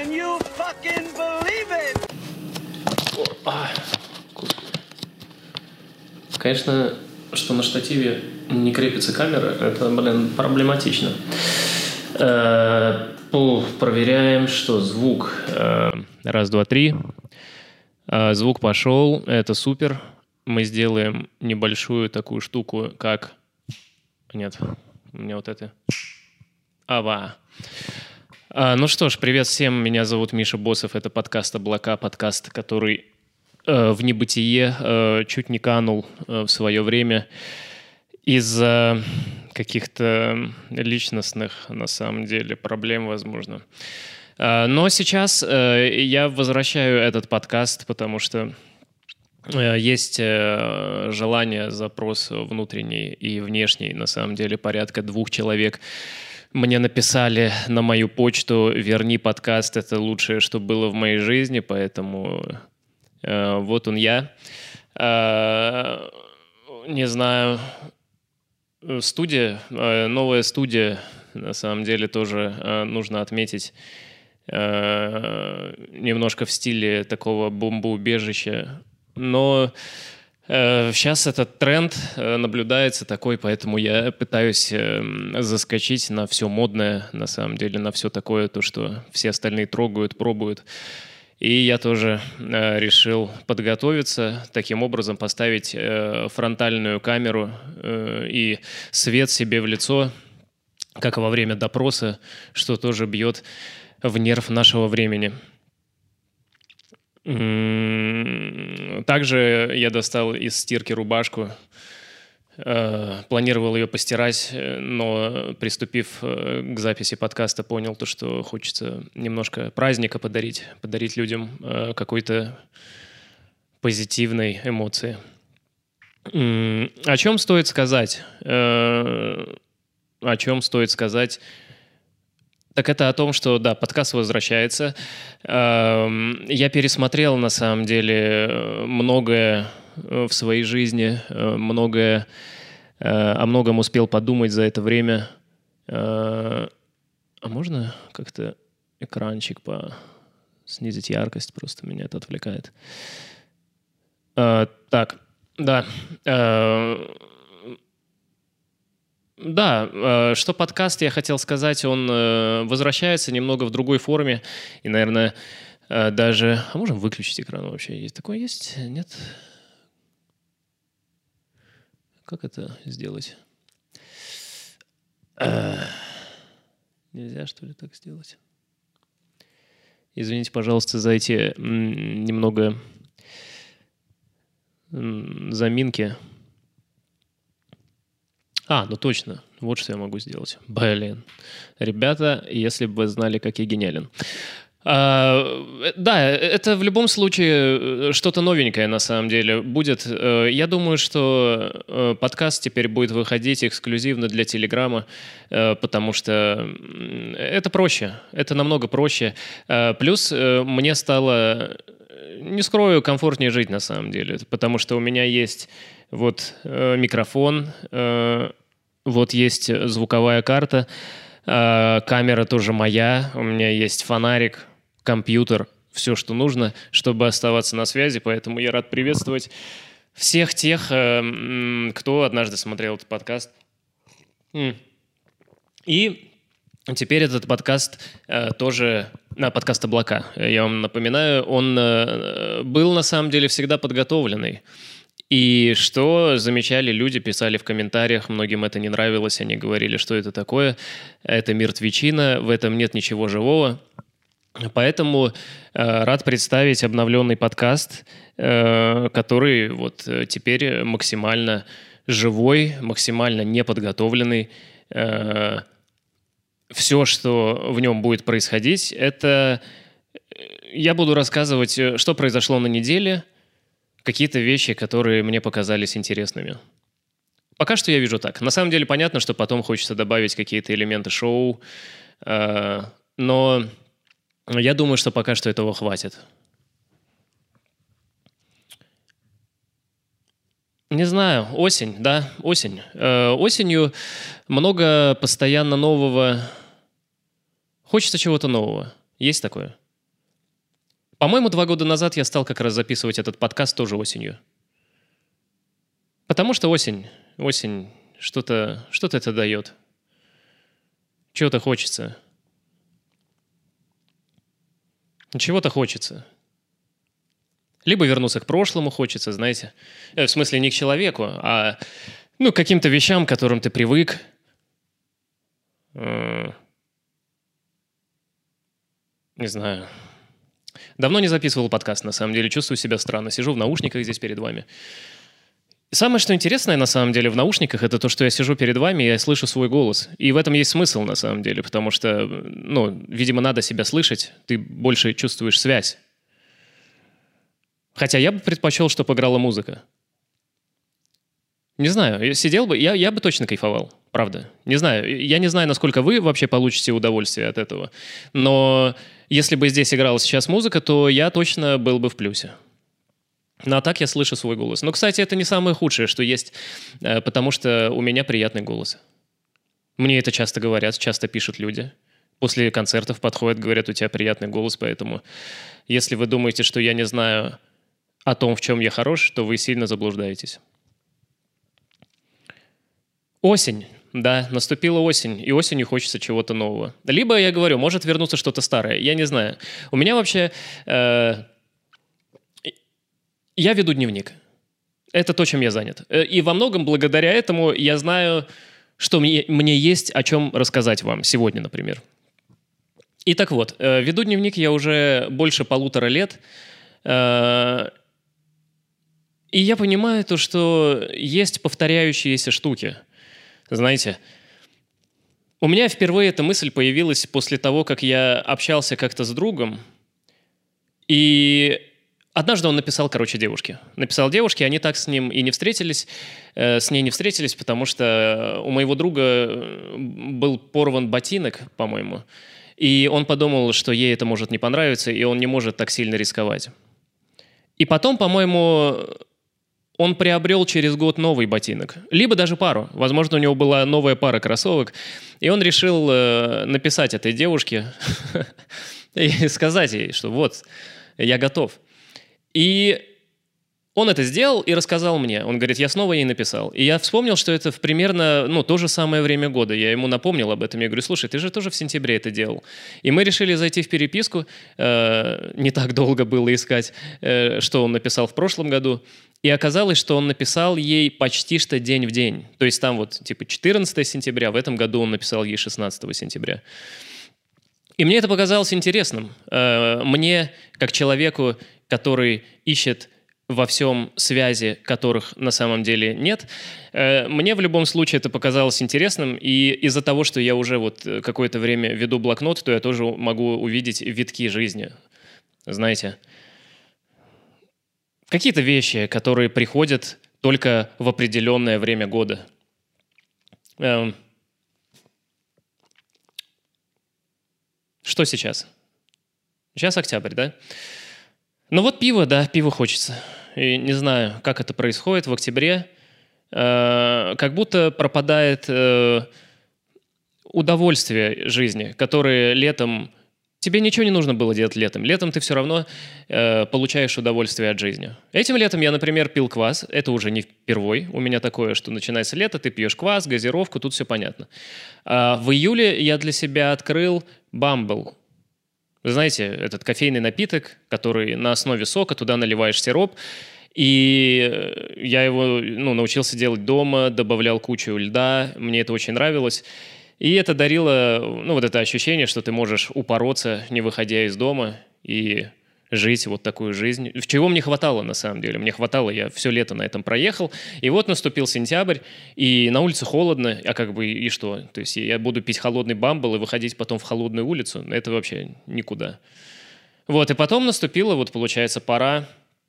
Can you fucking believe it? Конечно, что на штативе не крепится камера, это, проблематично. Проверяем, что звук. Раз, два, три. Звук пошел, это супер. Мы сделаем небольшую такую штуку, как... Нет, у меня вот это... Ава. Ну что ж, привет всем, меня зовут Миша Босов, это подкаст «Облака», подкаст, который в небытие чуть не канул в свое время из-за каких-то личностных, на самом деле, проблем, возможно. Но сейчас я возвращаю этот подкаст, потому что есть желание, запрос внутренний и внешний, на самом деле, порядка 2 человек мне написали на мою почту: «Верни подкаст, это лучшее, что было в моей жизни», поэтому вот он я. Не знаю, студия, новая студия, на самом деле, тоже нужно отметить, немножко в стиле такого бомбоубежища. Но сейчас этот тренд наблюдается такой, поэтому я пытаюсь заскочить на все модное, на самом деле, на все такое, то, что все остальные трогают, пробуют. И я тоже решил подготовиться, таким образом поставить фронтальную камеру и свет себе в лицо, как во время допроса, что тоже бьет в нерв нашего времени. Также я достал из стирки рубашку, планировал ее постирать, но, приступив к записи подкаста, понял, что хочется немножко праздника подарить людям какой-то позитивной эмоции. О чем стоит сказать? Так это о том, что, да, подкаст возвращается. Я пересмотрел, на самом деле, многое в своей жизни, о многом успел подумать за это время. А можно как-то экранчик снизить яркость? Просто меня это отвлекает. Так, да. Да, что подкаст, я хотел сказать, он возвращается немного в другой форме. И, наверное, даже... А можем выключить экран вообще? Есть такое? Есть? Нет? Как это сделать? Нельзя, что ли, так сделать? Извините, пожалуйста, за эти немного заминки. Ну точно. Вот что я могу сделать. Блин. Ребята, если бы вы знали, как я гениален. Да, это в любом случае что-то новенькое на самом деле будет. Я думаю, что подкаст теперь будет выходить эксклюзивно для Телеграма, потому что это проще. Это намного проще. Плюс мне стало, не скрою, комфортнее жить на самом деле, потому что у меня есть вот микрофон, вот есть звуковая карта, камера тоже моя, у меня есть фонарик, компьютер, все, что нужно, чтобы оставаться на связи, поэтому я рад приветствовать всех тех, кто однажды смотрел этот подкаст. И теперь этот подкаст тоже... подкаст «Облака», я вам напоминаю, он был на самом деле всегда подготовленный. И что замечали люди, писали в комментариях, многим это не нравилось, они говорили, что это такое, это мертвечина, в этом нет ничего живого. Поэтому рад представить обновленный подкаст, который вот теперь максимально живой, максимально неподготовленный. Все, что в нем будет происходить, это я буду рассказывать, что произошло на неделе, какие-то вещи, которые мне показались интересными. Пока что я вижу так. На самом деле понятно, что потом хочется добавить какие-то элементы шоу, но я думаю, что пока что этого хватит. Не знаю, осень, да, осень. Осенью много постоянно нового. Хочется чего-то нового. Есть такое? По-моему, 2 года назад я стал как раз записывать этот подкаст тоже осенью. Потому что осень, что-то это дает. Чего-то хочется. Чего-то хочется. Либо вернуться к прошлому хочется, знаете. В смысле, не к человеку, а к каким-то вещам, к которым ты привык. Не знаю. Давно не записывал подкаст, на самом деле. Чувствую себя странно. Сижу в наушниках здесь перед вами. И самое, что интересное, на самом деле, в наушниках, это то, что я сижу перед вами, и я слышу свой голос. И в этом есть смысл, на самом деле, потому что, видимо, надо себя слышать, ты больше чувствуешь связь. Хотя я бы предпочел, чтобы играла музыка. Не знаю, я сидел бы, я бы точно кайфовал, правда. Не знаю, я не знаю, насколько вы вообще получите удовольствие от этого, но если бы здесь играла сейчас музыка, то я точно был бы в плюсе. Ну, а так я слышу свой голос. Но, кстати, это не самое худшее, что есть, потому что у меня приятный голос. Мне это часто говорят, часто пишут люди. После концертов подходят, говорят, у тебя приятный голос, поэтому если вы думаете, что я не знаю о том, в чем я хорош, то вы сильно заблуждаетесь. Осень. Да, наступила осень, и осенью хочется чего-то нового. Либо, я говорю, может вернуться что-то старое, я не знаю. У меня вообще... Я веду дневник. Это то, чем я занят. И во многом благодаря этому я знаю, что мне есть о чем рассказать вам сегодня, например. И так вот, веду дневник я уже больше 1,5 лет. И я понимаю то, что есть повторяющиеся штуки. Знаете, у меня впервые эта мысль появилась после того, как я общался как-то с другом. И однажды он написал, девушке. Написал девушке, они так с ним и не встретились, с ней не встретились, потому что у моего друга был порван ботинок, по-моему. И он подумал, что ей это может не понравиться, и он не может так сильно рисковать. И потом, по-моему, он приобрел через год новый ботинок. Либо даже пару. Возможно, у него была новая пара кроссовок. И он решил написать этой девушке и сказать ей, что вот, я готов. И он это сделал и рассказал мне. Он говорит, я снова ей написал. И я вспомнил, что это примерно то же самое время года. Я ему напомнил об этом. Я говорю, слушай, ты же тоже в сентябре это делал. И мы решили зайти в переписку. Не так долго было искать, что он написал в прошлом году. И оказалось, что он написал ей почти что день в день. То есть там 14 сентября, в этом году он написал ей 16 сентября. И мне это показалось интересным. Мне, как человеку, который ищет во всем связи, которых на самом деле нет, мне в любом случае это показалось интересным. И из-за того, что я уже какое-то время веду блокнот, то я тоже могу увидеть витки жизни. Знаете, какие-то вещи, которые приходят только в определенное время года. Что сейчас? Сейчас октябрь, да? Ну пиво, да, пиво хочется. И не знаю, как это происходит в октябре. Как будто пропадает удовольствие жизни, которое летом... Тебе ничего не нужно было делать летом. Летом ты все равно получаешь удовольствие от жизни. Этим летом я, например, пил квас. Это уже не впервой. У меня такое, что начинается лето, ты пьешь квас, газировку, тут все понятно. В июле я для себя открыл Bumble. Вы знаете, этот кофейный напиток, который на основе сока, туда наливаешь сироп. И я его научился делать дома, добавлял кучу льда. Мне это очень нравилось. И это дарило, это ощущение, что ты можешь упороться, не выходя из дома, и жить такую жизнь. Чего мне хватало, на самом деле. Мне хватало, я все лето на этом проехал. И наступил сентябрь, и на улице холодно, и что? То есть я буду пить холодный Бамбл и выходить потом в холодную улицу? Это вообще никуда. И потом наступила, получается, пора...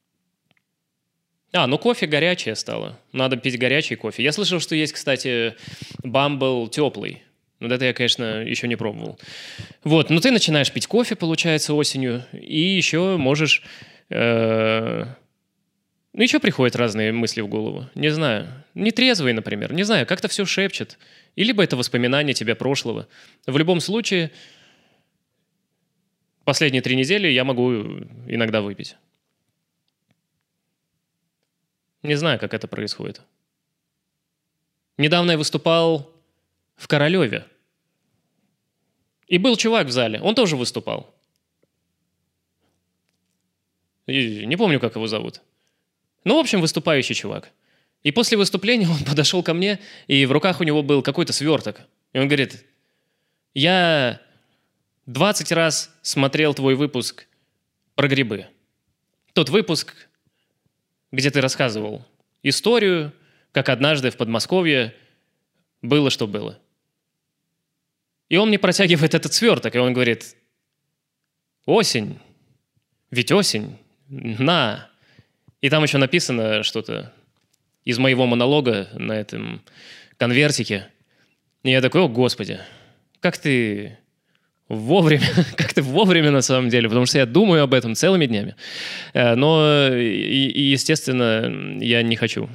кофе горячее стало. Надо пить горячий кофе. Я слышал, что есть, кстати, Бамбл теплый. Это я, конечно, еще не пробовал. Ты начинаешь пить кофе, получается, осенью, и еще можешь... еще приходят разные мысли в голову. Не знаю. Нетрезвые, например. Не знаю, как-то все шепчет. И либо это воспоминания тебя прошлого. В любом случае, Последние 3 недели я могу иногда выпить. Не знаю, как это происходит. Недавно я выступал в Королеве. И был чувак в зале, он тоже выступал. И не помню, как его зовут. Ну, в общем, выступающий чувак. И после выступления он подошел ко мне, и в руках у него был какой-то сверток. И он говорит: я 20 раз смотрел твой выпуск про грибы. Тот выпуск, где ты рассказывал историю, как однажды в Подмосковье было, что было. И он мне протягивает этот сверток, и он говорит: осень, ведь осень, на. И там еще написано что-то из моего монолога на этом конвертике. И я такой: о, Господи, как ты вовремя, как ты вовремя на самом деле, потому что я думаю об этом целыми днями. Но, естественно, я не хочу.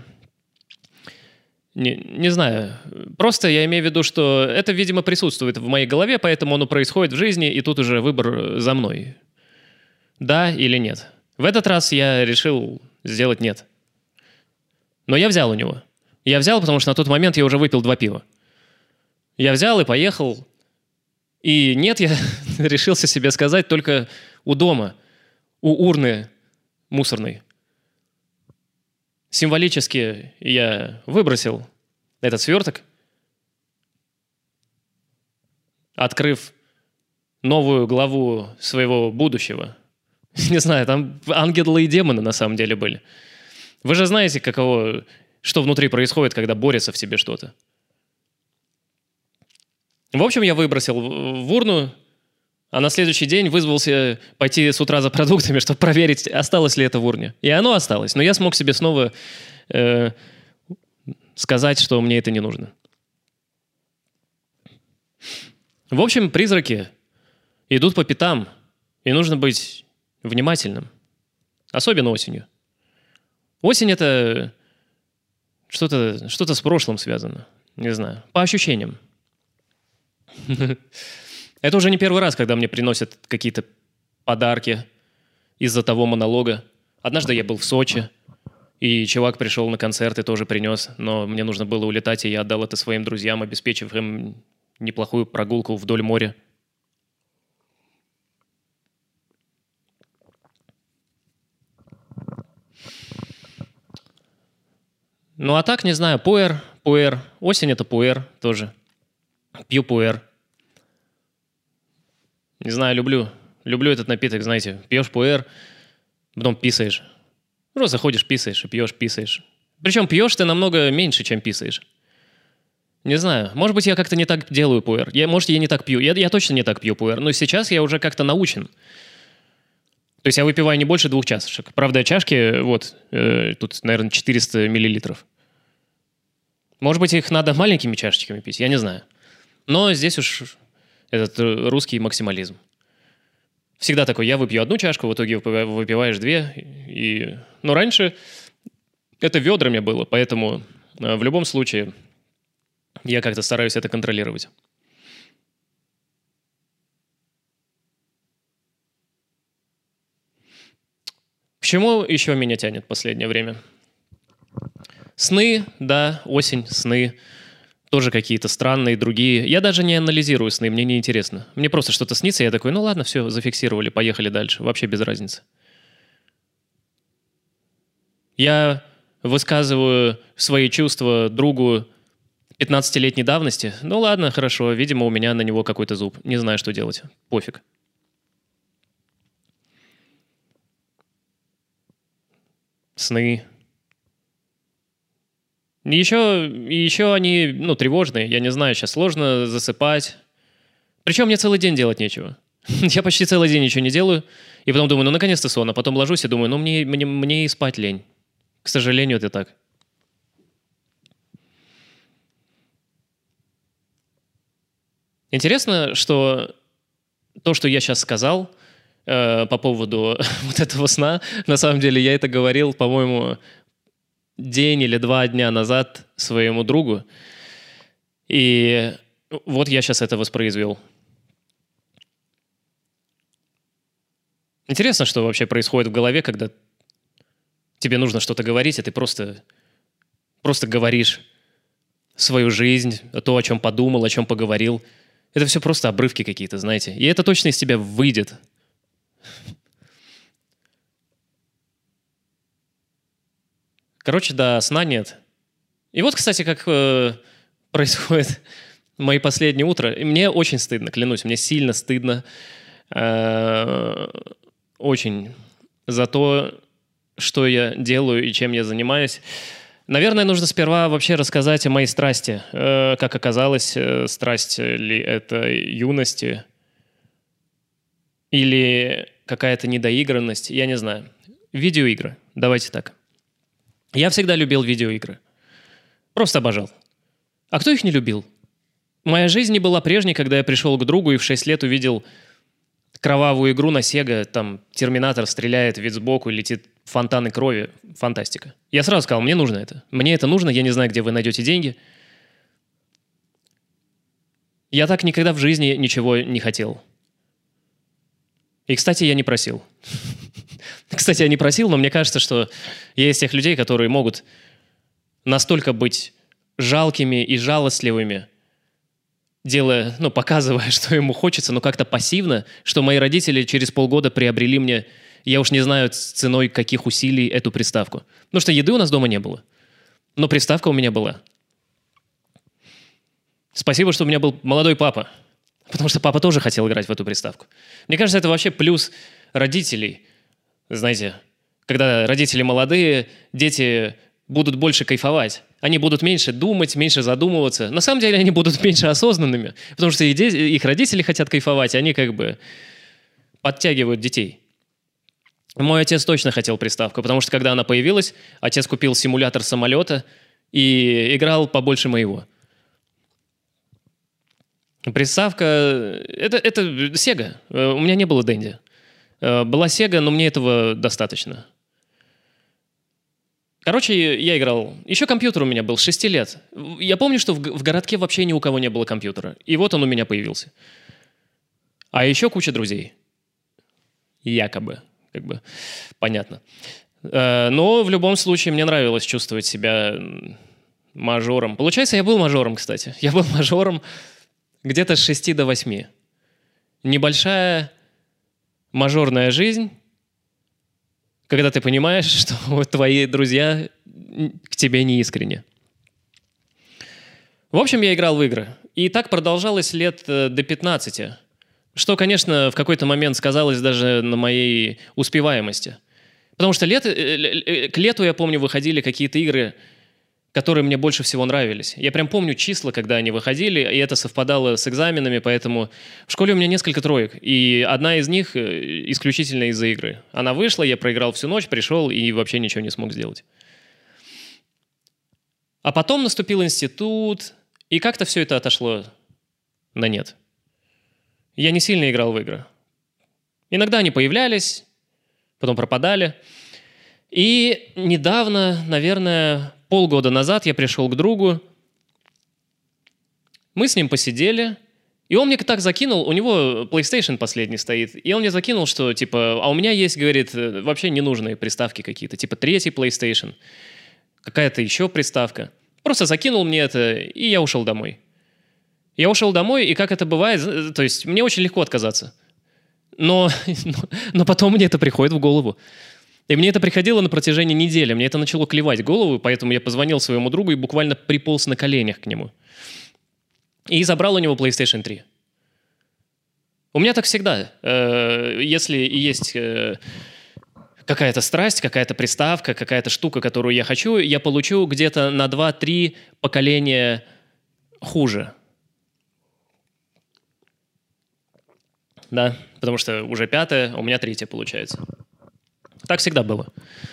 Не знаю. Просто я имею в виду, что это, видимо, присутствует в моей голове, поэтому оно происходит в жизни, и тут уже выбор за мной. Да или нет. В этот раз я решил сделать нет. Но я взял у него. Я взял, потому что на тот момент я уже выпил 2 пива. Я взял и поехал. И нет, я решился себе сказать только у дома, у урны мусорной. Символически я выбросил этот сверток, открыв новую главу своего будущего. Не знаю, там ангелы и демоны на самом деле были. Вы же знаете, что внутри происходит, когда борется в тебе что-то. В общем, я выбросил в урну, а на следующий день вызвался пойти с утра за продуктами, чтобы проверить, осталось ли это в урне. И оно осталось. Но я смог себе снова сказать, что мне это не нужно. В общем, призраки идут по пятам, и нужно быть внимательным. Особенно осенью. Осень — это что-то с прошлым связано. Не знаю. По ощущениям. Это уже не первый раз, когда мне приносят какие-то подарки из-за того монолога. Однажды я был в Сочи, и чувак пришел на концерт и тоже принес, но мне нужно было улетать, и я отдал это своим друзьям, обеспечив им неплохую прогулку вдоль моря. Ну а так, не знаю, пуэр. Осень — это пуэр тоже. Пью пуэр. Не знаю, люблю этот напиток, знаете. Пьешь пуэр, потом писаешь. Просто ходишь, писаешь, и пьешь, писаешь. Причем пьешь ты намного меньше, чем писаешь. Не знаю, может быть, я как-то не так делаю пуэр. Может, я не так пью. Я точно не так пью пуэр, но сейчас я уже как-то научен. То есть я выпиваю не больше 2 чашек. Правда, чашки, тут, наверное, 400 миллилитров. Может быть, их надо маленькими чашечками пить, я не знаю. Но здесь уж этот русский максимализм. Всегда такой: я выпью 1 чашку, в итоге выпиваешь 2. Но раньше это ведрами было, поэтому в любом случае я как-то стараюсь это контролировать. К чему еще меня тянет в последнее время? Сны, да, осень, сны. Тоже какие-то странные, другие. Я даже не анализирую сны, мне не интересно. Мне просто что-то снится, я такой: ну ладно, все, зафиксировали, поехали дальше. Вообще без разницы. Я высказываю свои чувства другу 15-летней давности. Ну ладно, хорошо, видимо, у меня на него какой-то зуб. Не знаю, что делать. Пофиг. Сны. Еще они, тревожные. Я не знаю, сейчас сложно засыпать. Причем мне целый день делать нечего. Я почти целый день ничего не делаю. И потом думаю: ну, наконец-то сон. А потом ложусь и думаю: ну, мне и спать лень. К сожалению, это так. Интересно, что то, что я сейчас сказал по поводу вот этого сна, на самом деле я это говорил, по-моему, день или 2 дня назад своему другу. И вот я сейчас это воспроизвел. Интересно, что вообще происходит в голове, когда тебе нужно что-то говорить, и ты просто говоришь свою жизнь, то, о чем подумал, о чем поговорил. Это все просто обрывки какие-то, знаете. И это точно из тебя выйдет. Короче, да, сна нет. И вот, кстати, как происходит мои последние утра. И мне очень стыдно, клянусь, мне сильно стыдно. Очень за то, что я делаю и чем я занимаюсь. Наверное, нужно сперва вообще рассказать о моей страсти. Как оказалось, страсть ли это юности или какая-то недоигранность, я не знаю. Видеоигры, давайте так. Я всегда любил видеоигры. Просто обожал. А кто их не любил? Моя жизнь не была прежней, когда я пришел к другу и в 6 лет увидел кровавую игру на Sega, там терминатор стреляет, вид сбоку, летит фонтаны крови. Фантастика. Я сразу сказал, мне нужно это. Мне это нужно, я не знаю, где вы найдете деньги. Я так никогда в жизни ничего не хотел. И, кстати, я не просил. Кстати, я не просил, но мне кажется, что я из тех людей, которые могут настолько быть жалкими и жалостливыми, делая, показывая, что ему хочется, но как-то пассивно, что мои родители через полгода приобрели мне, я уж не знаю, с ценой каких усилий, эту приставку. Потому что еды у нас дома не было. Но приставка у меня была. Спасибо, что у меня был молодой папа. Потому что папа тоже хотел играть в эту приставку. Мне кажется, это вообще плюс родителей. Знаете, когда родители молодые, дети будут больше кайфовать. Они будут меньше думать, меньше задумываться. На самом деле они будут меньше осознанными, потому что их родители хотят кайфовать, и они как бы подтягивают детей. Мой отец точно хотел приставку, потому что когда она появилась, отец купил симулятор самолета и играл побольше моего. Приставка... Это Sega. У меня не было Dendy. Была Sega, но мне этого достаточно. Короче, я играл. Еще компьютер у меня был с 6 лет. Я помню, что в городке вообще ни у кого не было компьютера. И вот он у меня появился. А еще куча друзей. Якобы. Как бы понятно. Но в любом случае мне нравилось чувствовать себя мажором. Получается, я был мажором, кстати. Я был мажором где-то с 6 до 8. Небольшая мажорная жизнь, когда ты понимаешь, что твои друзья к тебе не искренне. В общем, я играл в игры. И так продолжалось лет до 15. Что, конечно, в какой-то момент сказалось даже на моей успеваемости. Потому что к лету, я помню, выходили какие-то игры, которые мне больше всего нравились. Я прям помню числа, когда они выходили, и это совпадало с экзаменами, поэтому в школе у меня несколько троек, и одна из них исключительно из-за игры. Она вышла, я проиграл всю ночь, пришел и вообще ничего не смог сделать. А потом наступил институт, и как-то все это отошло на нет. Я не сильно играл в игры. Иногда они появлялись, потом пропадали. И недавно, наверное, полгода назад я пришел к другу, мы с ним посидели, и он мне так закинул, у него PlayStation последний стоит, и он мне закинул, что типа, а у меня есть, говорит, вообще ненужные приставки какие-то, типа третий PlayStation, какая-то еще приставка. Просто закинул мне это, и я ушел домой. Я ушел домой, и как это бывает, то есть мне очень легко отказаться. Но потом мне это приходит в голову. И мне это приходило на протяжении недели. Мне это начало клевать голову, поэтому я позвонил своему другу и буквально приполз на коленях к нему. И забрал у него PlayStation 3. У меня так всегда. Если и есть какая-то страсть, какая-то приставка, какая-то штука, которую я хочу, я получу где-то на 2-3 поколения хуже. Да, потому что уже 5-е, а у меня 3-е получается. Так всегда было.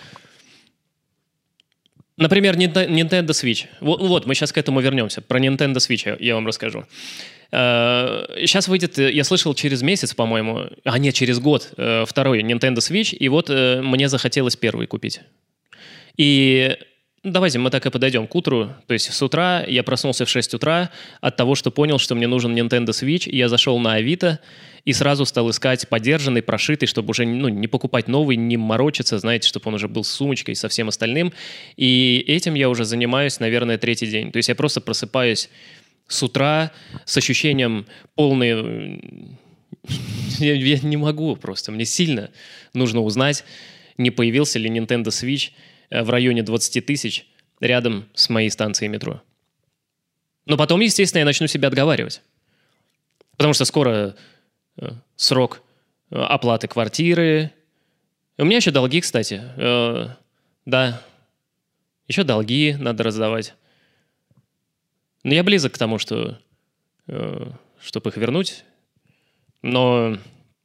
Например, Nintendo Switch. Вот, мы сейчас к этому вернемся. Про Nintendo Switch я вам расскажу. Сейчас выйдет, я слышал, через месяц, по-моему, нет, через год, второй Nintendo Switch, и вот мне захотелось первый купить. И, давайте мы так и подойдем к утру. То есть с утра я проснулся в 6 утра от того, что понял, что мне нужен Nintendo Switch. Я зашел на Авито и сразу стал искать подержанный, прошитый, чтобы уже не покупать новый, не морочиться, знаете, чтобы он уже был с сумочкой, со всем остальным. И этим я уже занимаюсь, наверное, 3-й день. То есть я просто просыпаюсь с утра с ощущением полной... Я не могу просто. Мне сильно нужно узнать, не появился ли Nintendo Switch в районе 20 тысяч рядом с моей станцией метро. Но потом, естественно, я начну себя отговаривать. Потому что скоро срок оплаты квартиры. У меня еще долги, кстати. Да, еще долги надо раздавать. Но я близок к тому, чтобы их вернуть. Но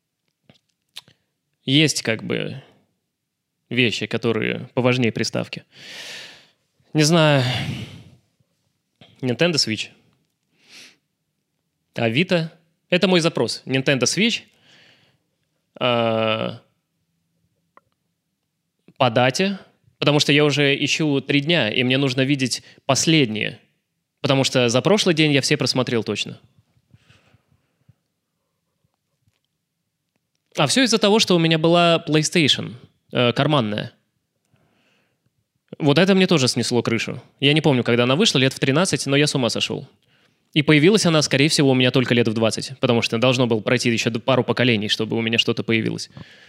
есть как бы вещи, которые поважнее приставки. Не знаю. Nintendo Switch. Авито. Это мой запрос. Nintendo Switch. По дате. Потому что я уже ищу 3 дня, и мне нужно видеть последние. Потому что за прошлый день я все просмотрел точно. А все из-за того, что у меня была PlayStation карманная. Вот это мне тоже снесло крышу. Я не помню, когда она вышла, лет в 13, но я с ума сошел. И появилась она, скорее всего, у меня только лет в 20, потому что должно было пройти еще пару поколений, чтобы у меня что-то появилось.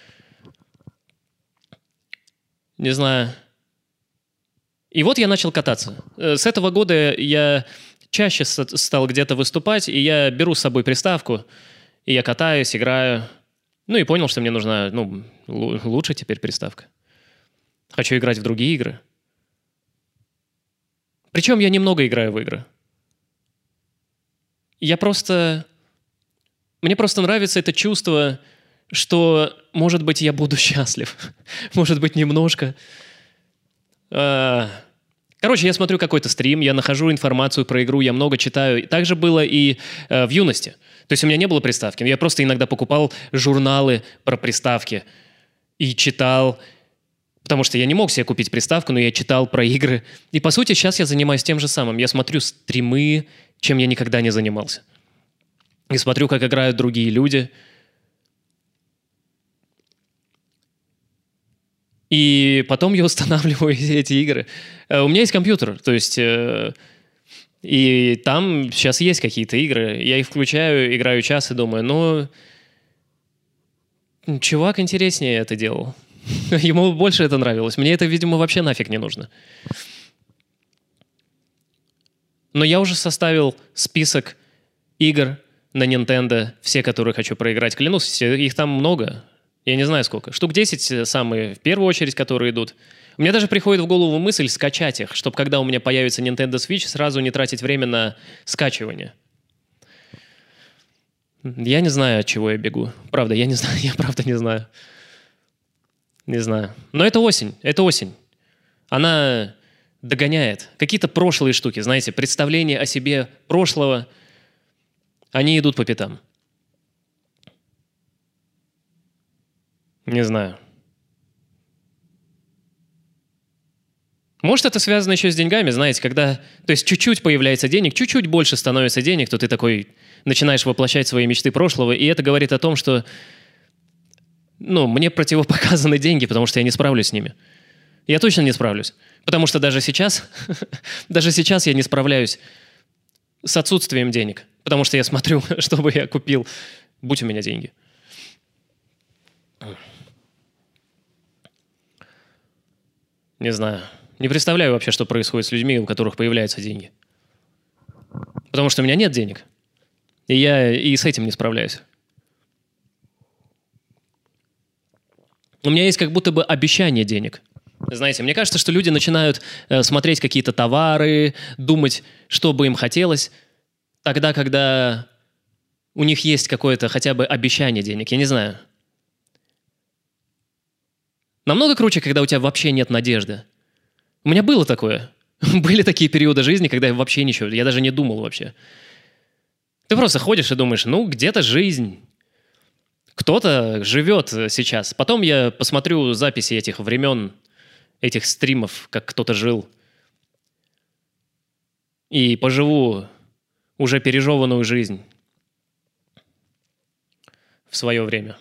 Не знаю. И вот я начал кататься. С этого года я чаще стал где-то выступать, и я беру с собой приставку, и я катаюсь, играю. Ну и понял, что мне нужна, лучше теперь приставка. Хочу играть в другие игры. Причем я немного играю в игры. Мне просто нравится это чувство, что, может быть, я буду счастлив. Может быть, немножко. Короче, я смотрю какой-то стрим, я нахожу информацию про игру, я много читаю. Так же было и в юности. То есть у меня не было приставки, но я просто иногда покупал журналы про приставки и читал, потому что я не мог себе купить приставку, но я читал про игры. И, по сути, сейчас я занимаюсь тем же самым. Я смотрю стримы, чем я никогда не занимался. И смотрю, как играют другие люди. И потом я устанавливаю эти игры. У меня есть компьютер, то есть... И там сейчас есть какие-то игры. Я их включаю, играю час и думаю, чувак интереснее это делал. Ему больше это нравилось. Мне это, видимо, вообще нафиг не нужно. Но я уже составил список игр на Nintendo, все, которые хочу проиграть. Клянусь, их там много. Я не знаю сколько. Штук 10 самые в первую очередь, которые идут. У меня даже приходит в голову мысль скачать их, чтобы когда у меня появится Nintendo Switch, сразу не тратить время на скачивание. Я не знаю, от чего я бегу. Правда, я не знаю. Я правда не знаю. Не знаю. Но это осень. Это осень. Она догоняет. Какие-то прошлые штуки, знаете, представления о себе прошлого, они идут по пятам. Не знаю. Может, это связано еще с деньгами, знаете, когда... То есть чуть-чуть появляется денег, чуть-чуть больше становится денег, то ты такой начинаешь воплощать свои мечты прошлого, и это говорит о том, что мне противопоказаны деньги, потому что я не справлюсь с ними. Я точно не справлюсь. Потому что даже сейчас я не справляюсь с отсутствием денег. Потому что я смотрю, что бы я купил, будь у меня деньги. Не знаю. Не представляю вообще, что происходит с людьми, у которых появляются деньги. Потому что у меня нет денег. И я и с этим не справляюсь. У меня есть как будто бы обещание денег. Знаете, мне кажется, что люди начинают смотреть какие-то товары, думать, что бы им хотелось, тогда, когда у них есть какое-то хотя бы обещание денег. Я не знаю. Намного круче, когда у тебя вообще нет надежды. У меня было такое. Были такие периоды жизни, когда я вообще ничего, я даже не думал вообще. Ты просто ходишь и думаешь, где-то жизнь. Кто-то живет сейчас. Потом я посмотрю записи этих времен, этих стримов, как кто-то жил. и поживу уже пережеванную жизнь в свое время.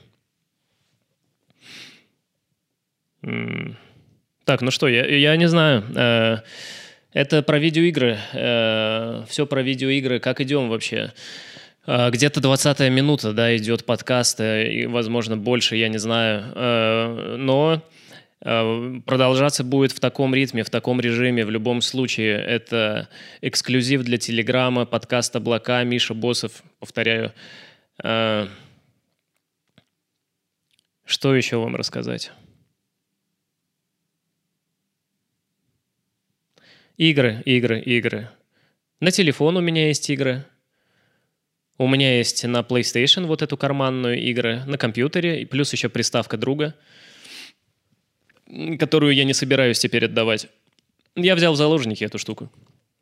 Так, ну что, я не знаю. Это про видеоигры. Все про видеоигры. Как идем вообще? Где-то 20-я минута, да, идет подкаст, и, возможно, больше, я не знаю. Но продолжаться будет в таком ритме, в таком режиме. В любом случае, это эксклюзив для Телеграма, подкаст «Облака», Миша Боссов, повторяю. Что еще вам рассказать? Игры. На телефон у меня есть игры. У меня есть на PlayStation вот эту карманную игры, на компьютере, и плюс еще приставка друга, которую я не собираюсь теперь отдавать. Я взял в заложники эту штуку.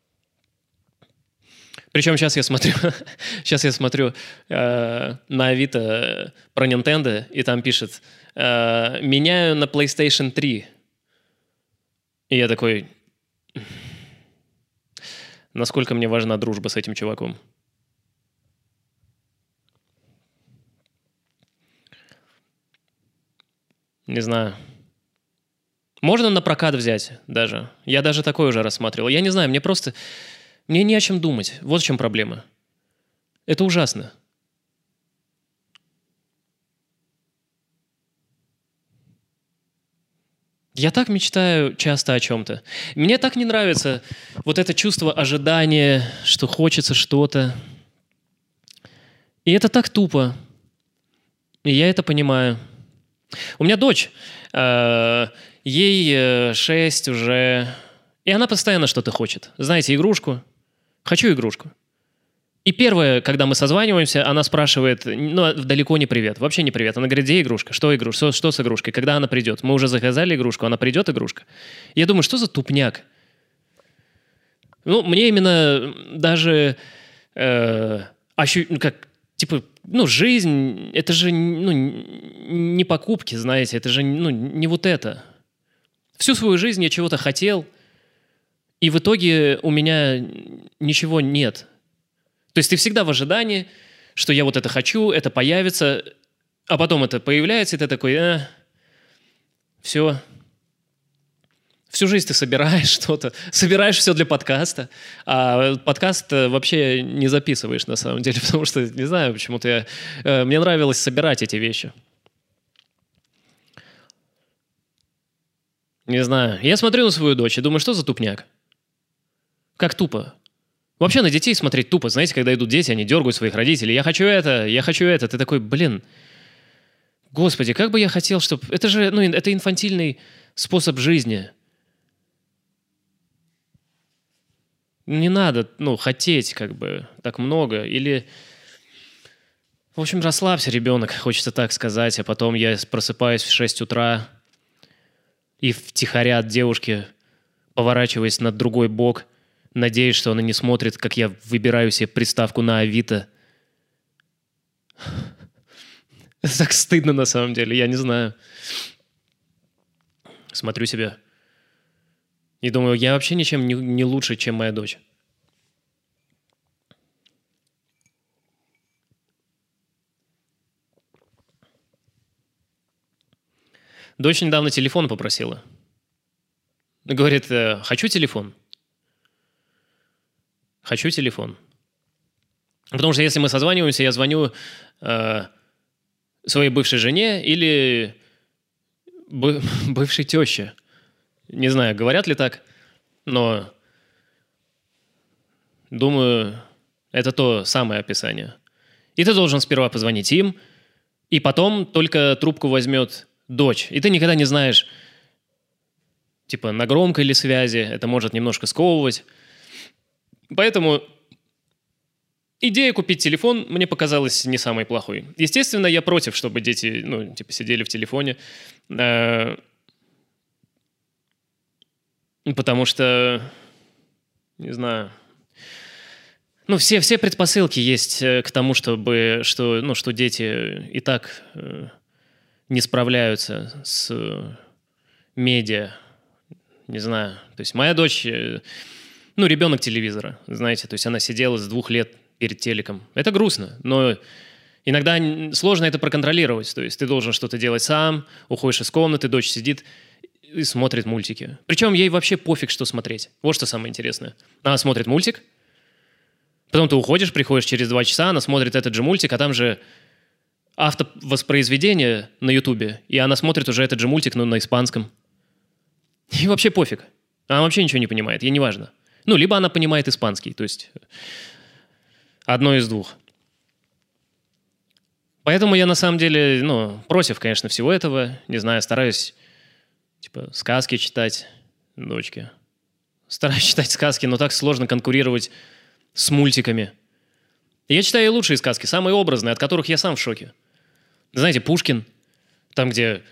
Причем сейчас я смотрю на Авито про Nintendo, и там пишет «меняю на PlayStation 3». И я такой... Насколько мне важна дружба с этим чуваком? Не знаю. Можно на прокат взять даже. Я даже такое уже рассматривал. Я не знаю, мне не о чем думать. Вот в чем проблема. Это ужасно. Я так мечтаю часто о чем-то. Мне так не нравится вот это чувство ожидания, что хочется что-то. И это так тупо. И я это понимаю. У меня дочь. Ей 6 уже. И она постоянно что-то хочет. Знаете, игрушку. Хочу игрушку. И первое, когда мы созваниваемся, она спрашивает, ну, далеко не привет, вообще не привет. Она говорит, где игрушка? Что игрушка? Что с игрушкой? Когда она придет? Мы уже заказали игрушку, она придет, игрушка? Я думаю, что за тупняк? Ну, мне именно даже жизнь, это же не покупки, знаете, это же не вот это. Всю свою жизнь я чего-то хотел, и в итоге у меня ничего нет. То есть ты всегда в ожидании, что я вот это хочу, это появится, а потом это появляется, и ты такой, все. Всю жизнь ты собираешь что-то, собираешь все для подкаста, а подкаст вообще не записываешь на самом деле, потому что, не знаю, почему-то мне нравилось собирать эти вещи. Не знаю. Я смотрю на свою дочь и думаю, что за тупняк? Как тупо. Вообще на детей смотреть тупо. Знаете, когда идут дети, они дергают своих родителей. Я хочу это. Ты такой, блин, господи, как бы я хотел, чтобы... Это же, это инфантильный способ жизни. Не надо, хотеть как бы так много. Или... В общем, расслабься, ребенок, хочется так сказать. А потом я просыпаюсь в 6 утра и втихаря от девушки, поворачиваясь на другой бок, надеюсь, что она не смотрит, как я выбираю себе приставку на Авито. Так стыдно на самом деле, я не знаю. Смотрю себя и думаю, я вообще ничем не лучше, чем моя дочь. Дочь недавно телефон попросила. Говорит, хочу телефон. Хочу телефон. Потому что если мы созваниваемся, я звоню своей бывшей жене или бывшей теще. Не знаю, говорят ли так, но думаю, это то самое описание. И ты должен сперва позвонить им, и потом только трубку возьмет дочь. И ты никогда не знаешь, типа, на громкой ли связи, это может немножко сковывать. Поэтому идея купить телефон мне показалась не самой плохой. Естественно, я против, чтобы дети, сидели в телефоне. Потому что, не знаю... все предпосылки есть к тому, что дети и так не справляются с медиа. Не знаю. То есть моя дочь... ну, ребенок телевизора, знаете. То есть она сидела с 2 лет перед телеком. Это грустно, но иногда сложно это проконтролировать. То есть ты должен что-то делать сам, уходишь из комнаты, дочь сидит и смотрит мультики. Причем ей вообще пофиг, что смотреть. Вот что самое интересное. Она смотрит мультик, потом ты уходишь, приходишь через 2 часа, она смотрит этот же мультик, а там же автовоспроизведение на Ютубе, и она смотрит уже этот же мультик, но на испанском. И вообще пофиг. Она вообще ничего не понимает, ей не важно. Ну, либо она понимает испанский, то есть одно из двух. Поэтому я на самом деле, ну, против, конечно, всего этого. Не знаю, стараюсь, типа, сказки читать дочке. Стараюсь читать сказки, но так сложно конкурировать с мультиками. Я читаю и лучшие сказки, самые образные, от которых я сам в шоке. Знаете, Пушкин, там, где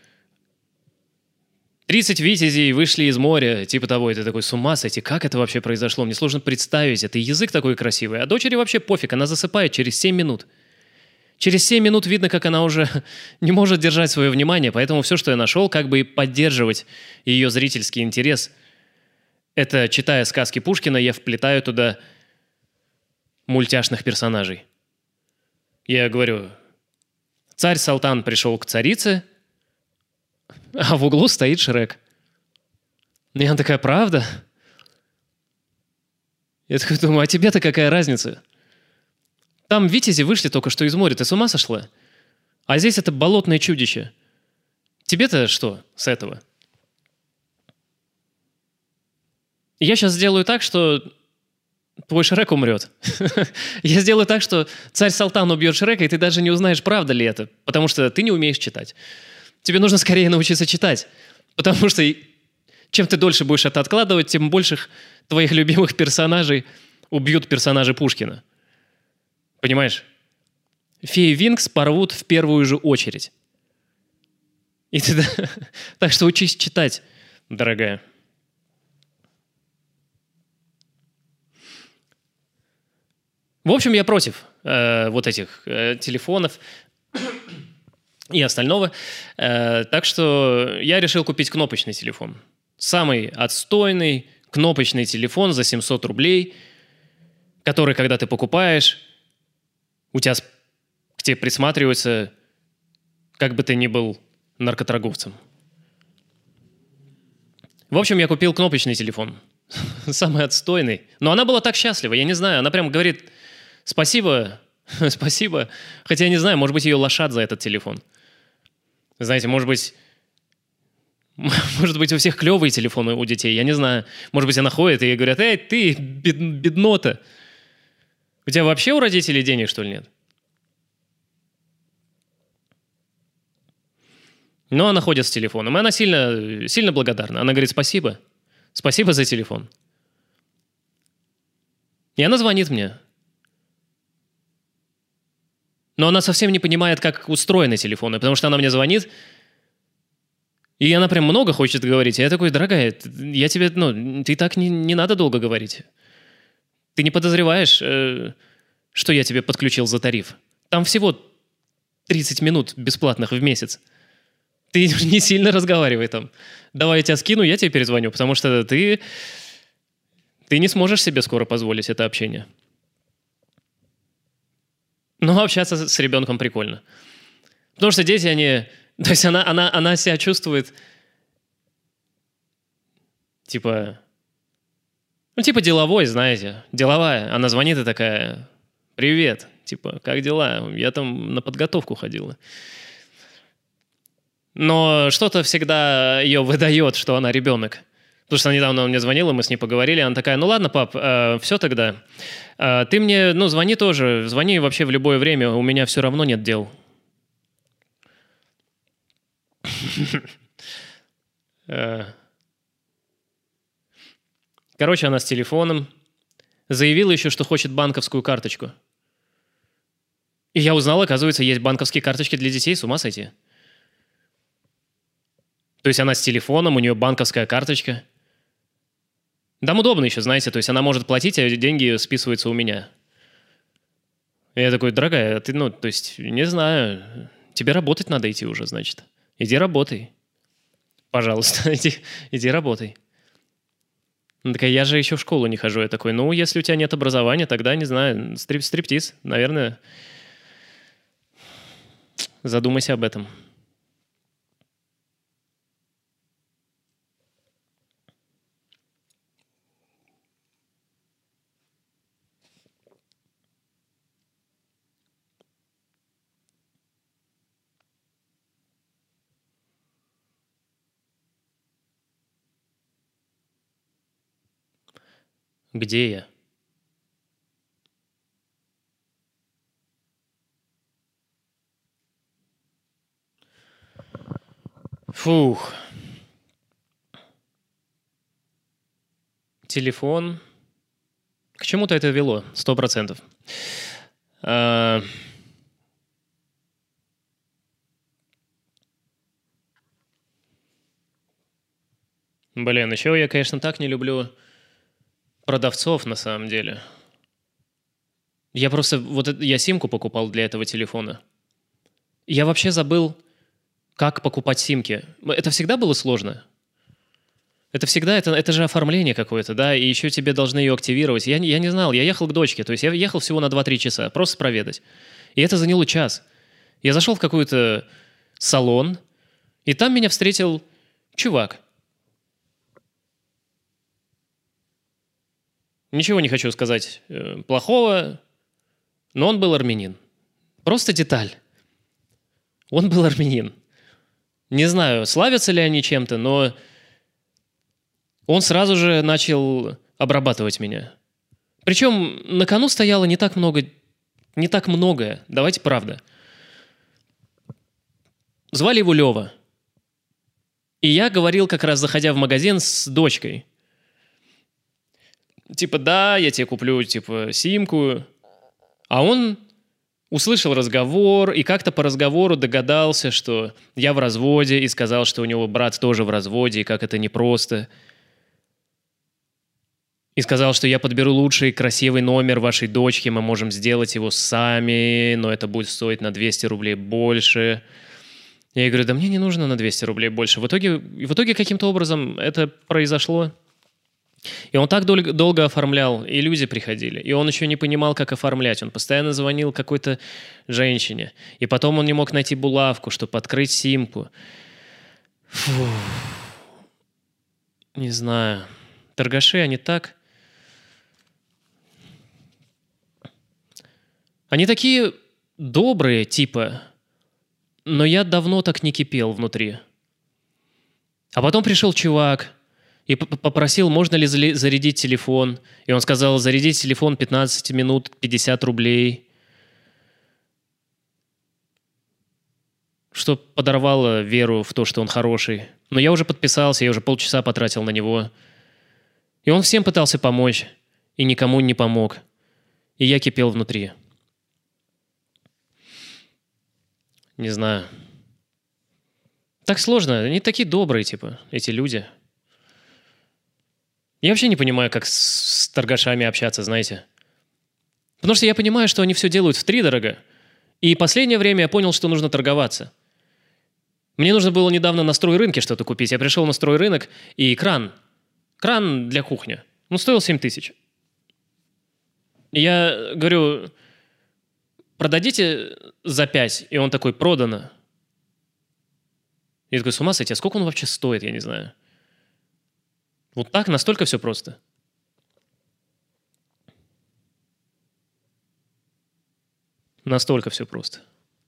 30 витязей вышли из моря, типа того, и ты такой, с ума сойти, как это вообще произошло? Мне сложно представить, это язык такой красивый. А дочери вообще пофиг, она засыпает через 7 минут. Через 7 минут видно, как она уже не может держать свое внимание, поэтому все, что я нашел, как бы и поддерживать ее зрительский интерес, это, читая сказки Пушкина, я вплетаю туда мультяшных персонажей. Я говорю, царь-салтан пришел к царице, а в углу стоит Шрек. И она такая, правда? Я такой думаю, а тебе-то какая разница? Там витязи вышли только что из моря, ты с ума сошла? А здесь это болотное чудище. Тебе-то что с этого? Я сейчас сделаю так, что твой Шрек умрет. Я сделаю так, что царь-салтан убьет Шрека, и ты даже не узнаешь, правда ли это, потому что ты не умеешь читать. Тебе нужно скорее научиться читать, потому что чем ты дольше будешь это откладывать, тем больше твоих любимых персонажей убьют персонажи Пушкина. Понимаешь? Феи Винкс порвут в первую же очередь. И ты... Так что учись читать, дорогая. В общем, я против вот этих телефонов и остального. Так что я решил купить кнопочный телефон. Самый отстойный кнопочный телефон за 700 рублей, который, когда ты покупаешь, у тебя к тебе присматриваются, как бы ты ни был наркоторговцем. В общем, я купил кнопочный телефон. Самый отстойный. Но она была так счастлива, я не знаю. Она прям говорит, спасибо, спасибо. Хотя я не знаю, может быть, ее лошад за этот телефон. Знаете, может быть, у всех клевые телефоны у детей, я не знаю. Может быть, она ходит и ей говорят, эй, ты, беднота. У тебя вообще у родителей денег, что ли, нет? Но она ходит с телефоном, и она сильно, сильно благодарна. Она говорит, спасибо. Спасибо за телефон. И она звонит мне. Но она совсем не понимает, как устроены телефоны, потому что она мне звонит, и она прям много хочет говорить. И я такой, дорогая, я тебе, ты так не надо долго говорить. Ты не подозреваешь, что я тебе подключил за тариф. Там всего 30 минут бесплатных в месяц. Ты не сильно разговаривай там. Давай я тебя скину, я тебе перезвоню, потому что ты не сможешь себе скоро позволить это общение. Но общаться с ребенком прикольно. Потому что дети, они... То есть она себя чувствует типа деловой, знаете. Деловая. Она звонит и такая, привет, типа, как дела? Я там на подготовку ходила. Но что-то всегда ее выдает, что она ребенок. Потому что недавно он мне звонил, и мы с ней поговорили. Она такая, ну ладно, пап, все тогда. Ты мне, звони тоже. Звони вообще в любое время. У меня все равно нет дел. Короче, она с телефоном. Заявила еще, что хочет банковскую карточку. И я узнал, оказывается, есть банковские карточки для детей. С ума сойти. То есть она с телефоном, у нее банковская карточка. Там удобно еще, знаете, то есть она может платить, а деньги списываются у меня. И я такой, дорогая, ты, то есть, не знаю, тебе работать надо идти уже, значит. Иди работай. Пожалуйста, иди работай. Она такая, я же еще в школу не хожу. Я такой, ну, если у тебя нет образования, тогда, не знаю, стриптиз. Наверное, задумайся об этом. Где я? Фух. Телефон. К чему-то это вело, 100%. Блин, еще я, конечно, так не люблю продавцов на самом деле. Я просто... я симку покупал для этого телефона. Я вообще забыл, как покупать симки. Это всегда было сложно? Это всегда... Это же оформление какое-то, да? И еще тебе должны ее активировать. Я не знал. Я ехал к дочке. То есть я ехал всего на 2-3 часа. Просто проведать. И это заняло час. Я зашел в какой-то салон, и там меня встретил чувак. Ничего не хочу сказать плохого, но он был армянин. Просто деталь. Он был армянин. Не знаю, славятся ли они чем-то, но он сразу же начал обрабатывать меня. Причем на кону стояло не так многое, давайте правда. Звали его Лева. И я говорил, как раз заходя в магазин с дочкой. Типа, да, я тебе куплю, симку. А он услышал разговор и как-то по разговору догадался, что я в разводе, и сказал, что у него брат тоже в разводе, и как это непросто. И сказал, что я подберу лучший красивый номер вашей дочки, мы можем сделать его сами, но это будет стоить на 200 рублей больше. Я говорю, да мне не нужно на 200 рублей больше. В итоге каким-то образом это произошло. И он так долго оформлял, и люди приходили. И он еще не понимал, как оформлять. Он постоянно звонил какой-то женщине. И потом он не мог найти булавку, чтобы открыть симку. Фу. Не знаю. Торгаши, они так... Они такие добрые, типа... Но я давно так не кипел внутри. А потом пришел чувак... И попросил, можно ли зарядить телефон. И он сказал, зарядить телефон 15 минут, 50 рублей. Что подорвало веру в то, что он хороший. Но я уже подписался, я уже полчаса потратил на него. И он всем пытался помочь. И никому не помог. И я кипел внутри. Не знаю. Так сложно. Они такие добрые, эти люди. Я вообще не понимаю, как с торгашами общаться, знаете. Потому что я понимаю, что они все делают втридорого. И последнее время я понял, что нужно торговаться. Мне нужно было недавно на стройрынке что-то купить. Я пришел на стройрынок, и кран для кухни, стоил 7 тысяч. И я говорю, продадите за 5? И он такой, продано. Я такой, с ума сойти, а сколько он вообще стоит, я не знаю. Вот так, настолько все просто. Настолько все просто.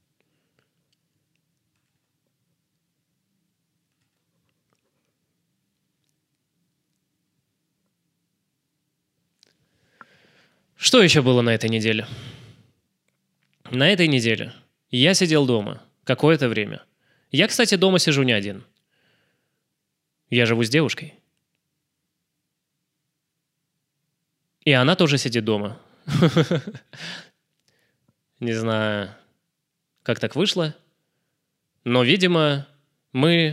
Что еще было на этой неделе? На этой неделе я сидел дома какое-то время. Я, кстати, дома сижу не один. Я живу с девушкой. И она тоже сидит дома. Не знаю, как так вышло, но, видимо, мы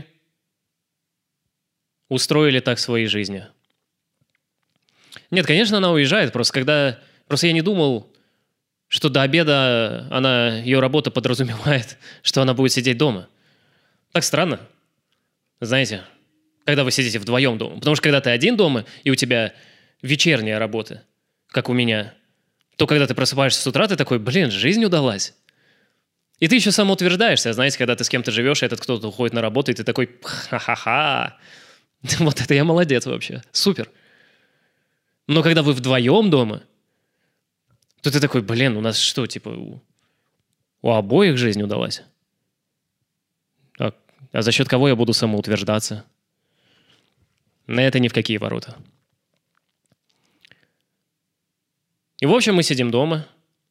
устроили так свои жизни. Нет, конечно, она уезжает, просто я не думал, что до обеда ее работа подразумевает, что она будет сидеть дома. Так странно. Знаете, когда вы сидите вдвоем дома. Потому что когда ты один дома, и у тебя вечерняя работа, как у меня, то когда ты просыпаешься с утра, ты такой, блин, жизнь удалась. И ты еще самоутверждаешься. Знаете, когда ты с кем-то живешь, и этот кто-то уходит на работу, и ты такой, ха-ха-ха. Вот это я молодец вообще. Супер. Но когда вы вдвоем дома, то ты такой, блин, у нас что, типа, у обоих жизнь удалась? А за счет кого я буду самоутверждаться? На это ни в какие ворота. И, в общем, мы сидим дома.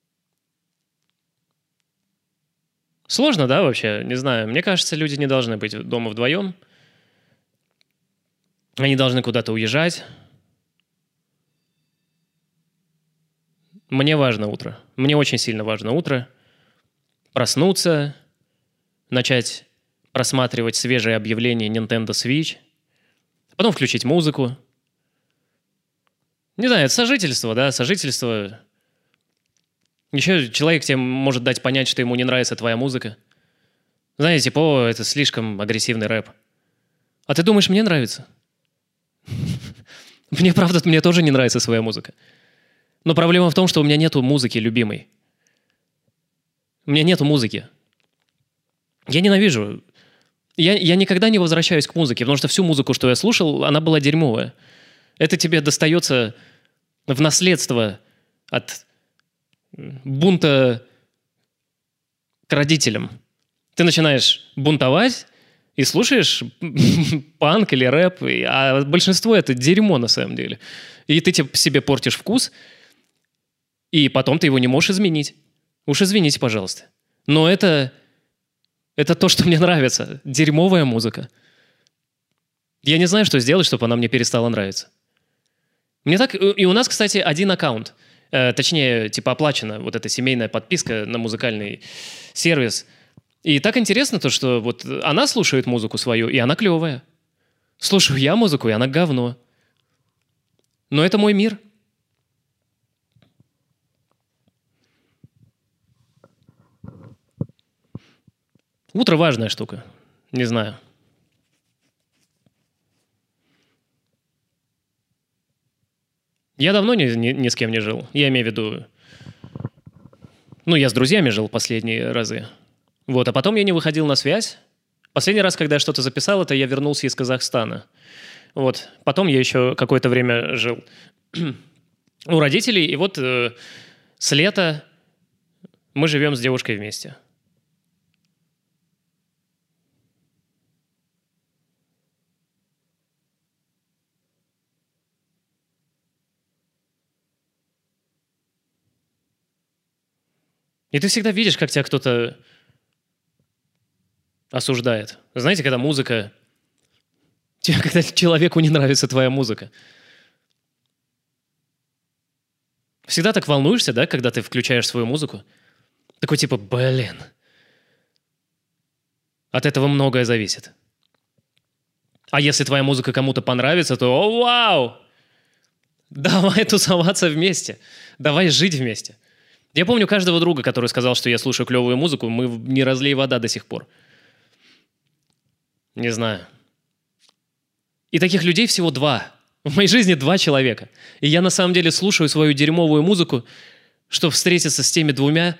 Сложно, да, вообще? Не знаю. Мне кажется, люди не должны быть дома вдвоем. Они должны куда-то уезжать. Мне важно утро. Мне очень сильно важно утро. Проснуться, начать просматривать свежие объявления Nintendo Switch, потом включить музыку. Не знаю, это сожительство, да, сожительство. Еще человек тебе может дать понять, что ему не нравится твоя музыка. Знаете, типа, это слишком агрессивный рэп. А ты думаешь, мне нравится? Мне, правда, мне тоже не нравится своя музыка. Но проблема в том, что у меня нету музыки любимой. У меня нету музыки. Я ненавижу. Я никогда не возвращаюсь к музыке, потому что всю музыку, что я слушал, она была дерьмовая. Это тебе достается в наследство от бунта к родителям. Ты начинаешь бунтовать и слушаешь панк или рэп, а большинство это дерьмо на самом деле. И ты себе портишь вкус, и потом ты его не можешь изменить. Уж извините, пожалуйста. Но это то, что мне нравится. Дерьмовая музыка. Я не знаю, что сделать, чтобы она мне перестала нравиться. Мне так... И у нас, кстати, один аккаунт. Точнее, типа оплачена вот эта семейная подписка на музыкальный сервис. И так интересно то, что вот она слушает музыку свою, и она клевая. Слушаю я музыку, и она говно. Но это мой мир. Утро важная штука. Не знаю. Я давно ни с кем не жил. Я имею в виду... Ну, я с друзьями жил последние разы. Вот, а потом я не выходил на связь. Последний раз, когда я что-то записал, это я вернулся из Казахстана. Вот. Потом я еще какое-то время жил у родителей. И вот с лета мы живем с девушкой вместе. И ты всегда видишь, как тебя кто-то осуждает. Знаете, когда музыка... Когда человеку не нравится твоя музыка. Всегда так волнуешься, да, когда ты включаешь свою музыку? Такой типа, блин. От этого многое зависит. А если твоя музыка кому-то понравится, то о, вау! Давай тусоваться вместе. Давай жить вместе. Я помню каждого друга, который сказал, что я слушаю клевую музыку, мы не разлей вода до сих пор. Не знаю. И таких людей всего 2. В моей жизни 2 человека. И я на самом деле слушаю свою дерьмовую музыку, чтобы встретиться с теми 2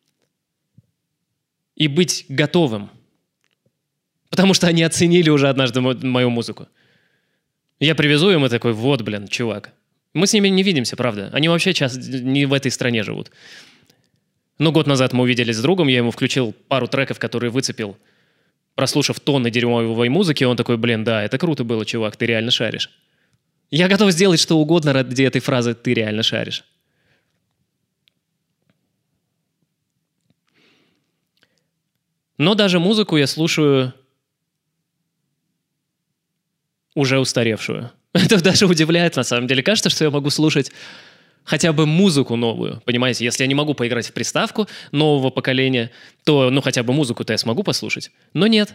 и быть готовым. Потому что они оценили уже однажды мою музыку. Я привезу им и такой, вот, блин, чувак. Мы с ними не видимся, правда. Они вообще не в этой стране живут. Но год назад мы увиделись с другом, я ему включил пару треков, которые выцепил, прослушав тонны дерьмовой музыки, он такой, блин, да, это круто было, чувак, ты реально шаришь. Я готов сделать что угодно ради этой фразы «ты реально шаришь». Но даже музыку я слушаю уже устаревшую. Это даже удивляет, на самом деле. Кажется, что я могу слушать хотя бы музыку новую, понимаете? Если я не могу поиграть в приставку нового поколения, то, ну, хотя бы музыку-то я смогу послушать. Но нет.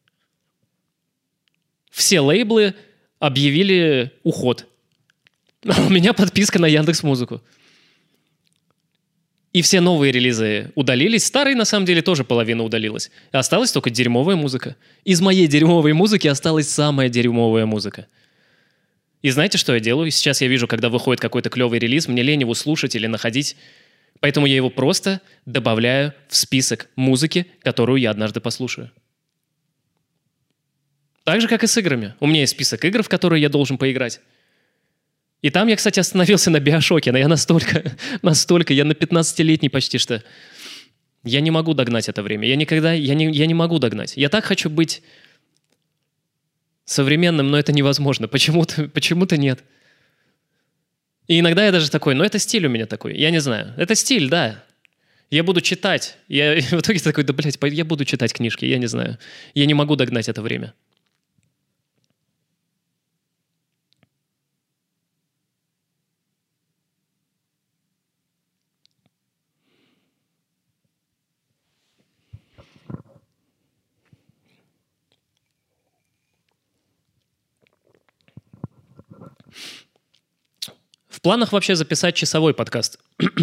Все лейблы объявили уход. У меня подписка на Яндекс.Музыку. И все новые релизы удалились. Старые, на самом деле, тоже половина удалилась. Осталась только дерьмовая музыка. Из моей дерьмовой музыки осталась самая дерьмовая музыка. И знаете, что я делаю? Сейчас я вижу, когда выходит какой-то клевый релиз, мне лень его слушать или находить. Поэтому я его просто добавляю в список музыки, которую я однажды послушаю. Так же, как и с играми. У меня есть список игр, в которые я должен поиграть. И там я, кстати, остановился на Биошоке, но я настолько, я на 15-летний почти что. Я не могу догнать это время. Я не могу догнать. Я так хочу быть современным, но это невозможно. Почему-то нет. И иногда я даже такой, это стиль у меня такой. Я не знаю. Это стиль, да. Я буду читать. Я в итоге такой, я буду читать книжки, я не знаю. Я не могу догнать это время. В планах вообще записать часовой подкаст.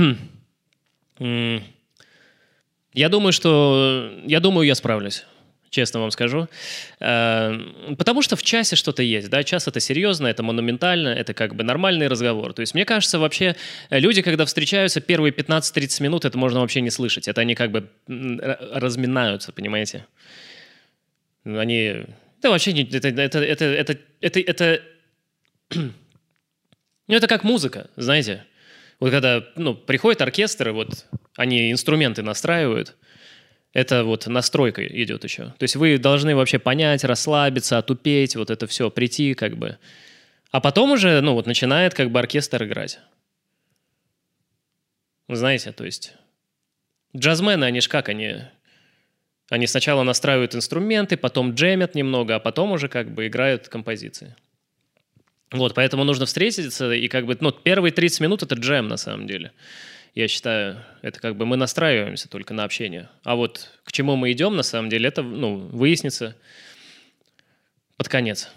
Я думаю, я справлюсь. Честно вам скажу. Потому что в часе что-то есть. Да? Час — это серьезно, это монументально, это как бы нормальный разговор. То есть, мне кажется, вообще люди, когда встречаются, первые 15-30 минут это можно вообще не слышать. Это они как бы разминаются, понимаете? Они... Это вообще не... Это это как музыка, знаете. Вот когда приходит оркестр, и вот они инструменты настраивают, это вот настройка идет еще. То есть вы должны вообще понять, расслабиться, отупеть, вот это все, прийти как бы. А потом уже, начинает как бы оркестр играть. Знаете, то есть джазмены, они ж как, они сначала настраивают инструменты, потом джемят немного, а потом уже как бы играют композиции. Вот, поэтому нужно встретиться, и как бы, первые 30 минут — это джем, на самом деле. Я считаю, это как бы мы настраиваемся только на общение. А вот к чему мы идем, на самом деле, это, выяснится под конец.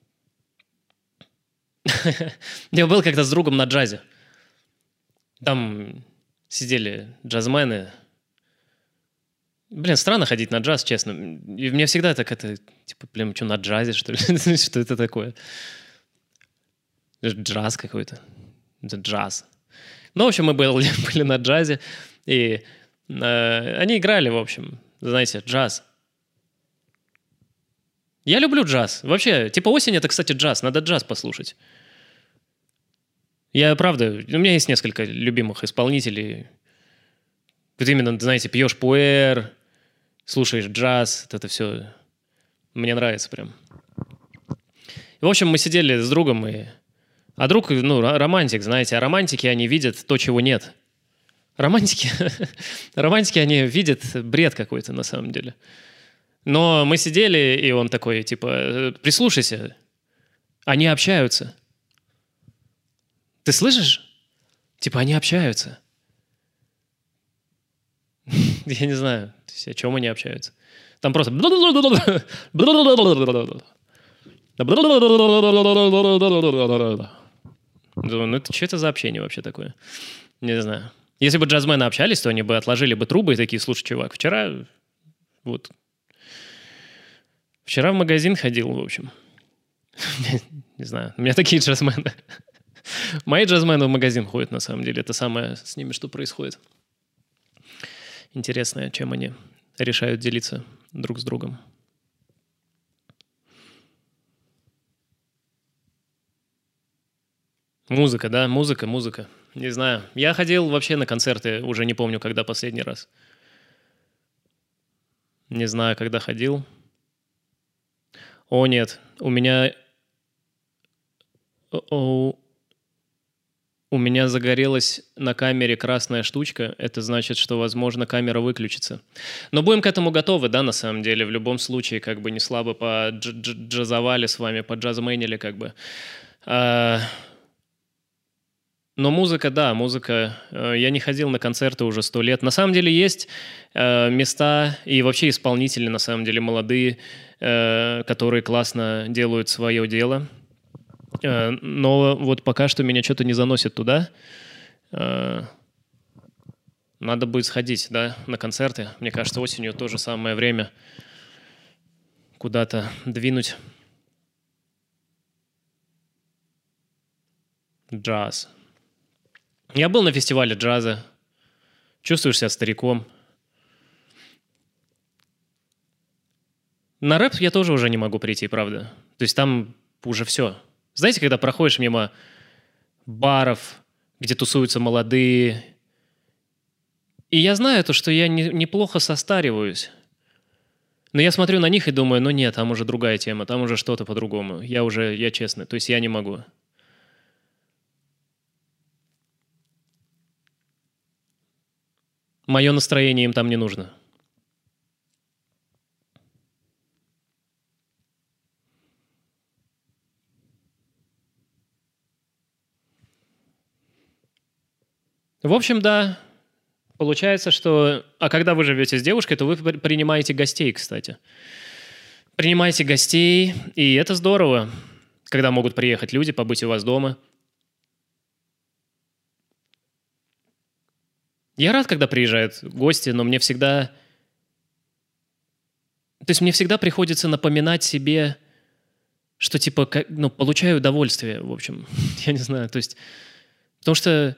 Я был когда с другом на джазе. Там сидели джазмены. Блин, странно ходить на джаз, честно. И мне всегда так что, на джазе, что ли? Что это такое? Джаз какой-то. Это джаз. В общем, мы были на джазе, и они играли, в общем, знаете, джаз. Я люблю джаз. Вообще, осень — это, кстати, джаз. Надо джаз послушать. Я, правда, у меня есть несколько любимых исполнителей. Вот именно, знаете, пьешь пуэр, слушаешь джаз, это все мне нравится прям. В общем, мы сидели с другом, а друг, романтик, знаете, а романтики, они видят то, чего нет. Романтики, они видят бред какой-то на самом деле. Но мы сидели, и он такой, прислушайся, они общаются. Ты слышишь? Они общаются. Я не знаю, о чем они общаются. Там просто... Это что это за общение вообще такое? Не знаю. Если бы джазмены общались, то они бы отложили бы трубы и такие, слушай, чувак, вчера в магазин ходил, в общем. Не знаю, у меня такие джазмены. Мои джазмены в магазин ходят, на самом деле. Это самое с ними, что происходит. Интересно, чем они решают делиться друг с другом. Музыка, да, музыка. Не знаю. Я ходил вообще на концерты, уже не помню, когда последний раз. Не знаю, когда ходил. О, нет, у меня загорелась на камере красная штучка. Это значит, что, возможно, камера выключится. Но будем к этому готовы, да, на самом деле. В любом случае, как бы не слабо поджазовали с вами, поджазменили, как бы. Но музыка, да, музыка. Я не ходил на концерты уже 100 лет. На самом деле есть места и вообще исполнители, на самом деле, молодые, которые классно делают свое дело. Но вот пока что меня что-то не заносит туда. Надо будет сходить, да, на концерты. Мне кажется, осенью тоже самое время куда-то двинуть. Джаз. Я был на фестивале джаза. Чувствуешь себя стариком. На рэп я тоже уже не могу прийти, правда. То есть там уже все. Знаете, когда проходишь мимо баров, где тусуются молодые, и я знаю то, что я неплохо состариваюсь. Но я смотрю на них и думаю, ну нет, там уже другая тема, там уже что-то по-другому. Я честно, то есть я не могу. Мое настроение им там не нужно. В общем, да, получается, что... А когда вы живете с девушкой, то вы принимаете гостей, кстати. Принимаете гостей, и это здорово, когда могут приехать люди, побыть у вас дома. Я рад, когда приезжают гости, но мне всегда... То есть мне всегда приходится напоминать себе, что типа, получаю удовольствие, в общем. Я не знаю, то есть... Потому что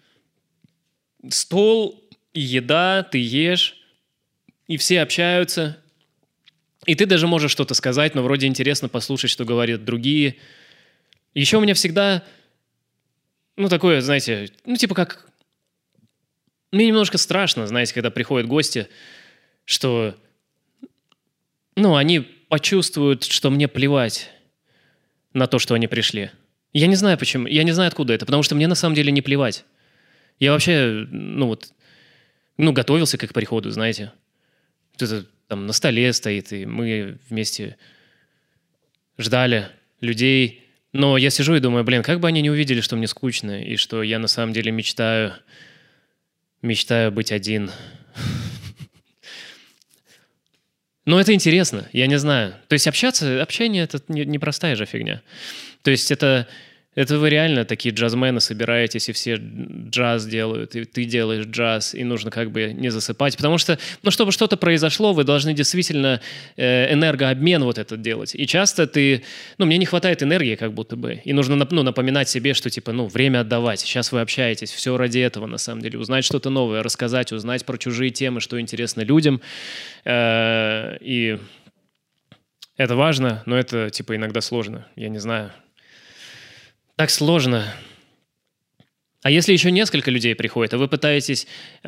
стол и еда, ты ешь, и все общаются, и ты даже можешь что-то сказать, но вроде интересно послушать, что говорят другие. Еще у меня всегда, такое, знаете, типа как... Мне немножко страшно, знаете, когда приходят гости, что, они почувствуют, что мне плевать на то, что они пришли. Я не знаю почему, я не знаю, откуда это, потому что мне на самом деле не плевать. Я вообще, готовился к их приходу, знаете. Это там на столе стоит, и мы вместе ждали людей. Но я сижу и думаю, как бы они не увидели, что мне скучно, и что я на самом деле мечтаю быть один. Но это интересно, я не знаю. То есть общение – это непростая же фигня. То есть это вы реально такие джазмены собираетесь, и все джаз делают, и ты делаешь джаз, и нужно как бы не засыпать. Потому что, чтобы что-то произошло, вы должны действительно энергообмен вот этот делать. И часто мне не хватает энергии как будто бы. И нужно напоминать себе, что типа, время отдавать. Сейчас вы общаетесь, все ради этого на самом деле. Узнать что-то новое, рассказать, узнать про чужие темы, что интересно людям. И это важно, но это типа иногда сложно. Я не знаю. Так сложно. А если еще несколько людей приходит, а вы пытаетесь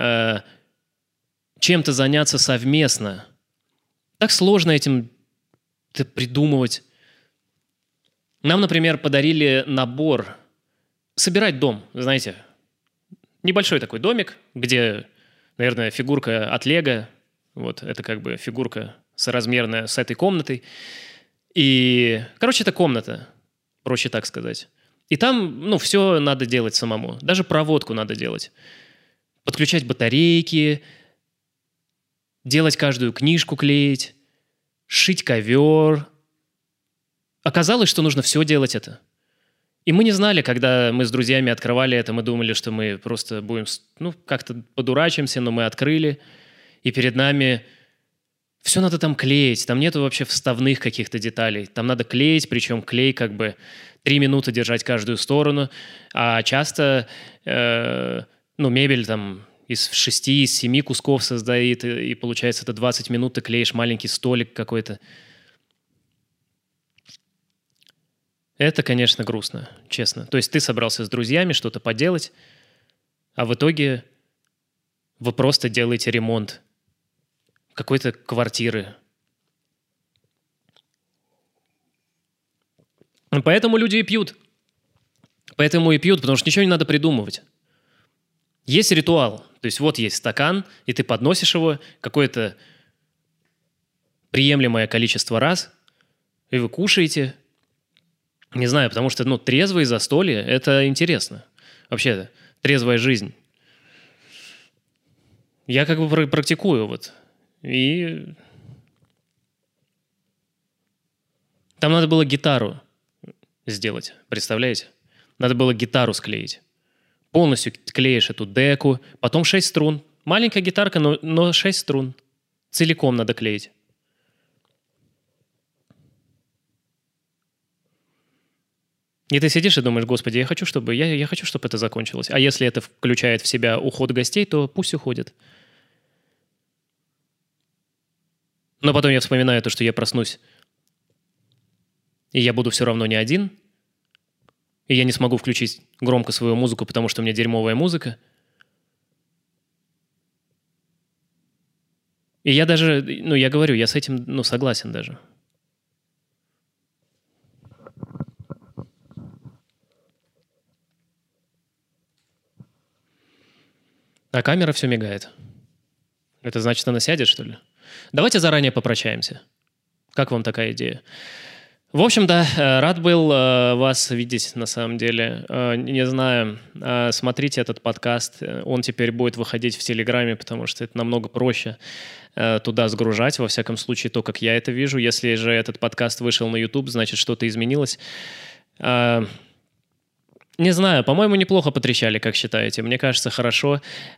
чем-то заняться совместно, так сложно этим придумывать. Нам, например, подарили набор собирать дом, знаете. Небольшой такой домик, где, наверное, фигурка от Лего. Вот, это как бы фигурка соразмерная с этой комнатой. И, это комната, проще так сказать. И там, все надо делать самому. Даже проводку надо делать. Подключать батарейки, делать каждую книжку клеить, шить ковер. Оказалось, что нужно все делать это. И мы не знали, когда мы с друзьями открывали это, мы думали, что мы просто будем, как-то подурачимся, но мы открыли. И перед нами все надо там клеить. Там нету вообще вставных каких-то деталей. Там надо клеить, причем клей 3 минуты держать каждую сторону, а часто мебель там из 6-7 кусков создает, и получается это 20 минут ты клеишь маленький столик какой-то. Это, конечно, грустно, честно. То есть ты собрался с друзьями что-то поделать, а в итоге вы просто делаете ремонт какой-то квартиры. Поэтому люди и пьют. Потому что ничего не надо придумывать. Есть ритуал. То есть вот есть стакан, и ты подносишь его какое-то приемлемое количество раз, и вы кушаете. Не знаю, потому что трезвые застолье – это интересно. Вообще, трезвая жизнь. Я практикую вот. И там надо было гитару сделать, представляете? Надо было гитару склеить. Полностью клеишь эту деку, потом 6 струн. Маленькая гитарка, но 6 струн. Целиком надо клеить. И ты сидишь и думаешь, господи, я хочу, чтобы это закончилось. А если это включает в себя уход гостей, то пусть уходит. Но потом я вспоминаю то, что я проснусь, и я буду все равно не один, и я не смогу включить громко свою музыку, потому что у меня дерьмовая музыка. И я даже, я говорю, я с этим, согласен даже. А камера все мигает. Это значит, она сядет, что ли? Давайте заранее попрощаемся. Как вам такая идея? В общем, да, рад был вас видеть, на самом деле. Не знаю, смотрите этот подкаст. Он теперь будет выходить в Телеграме, потому что это намного проще туда сгружать. Во всяком случае, то, как я это вижу. Если же этот подкаст вышел на YouTube, значит, что-то изменилось. Не знаю, по-моему, неплохо потрещали, как считаете. Мне кажется, хорошо.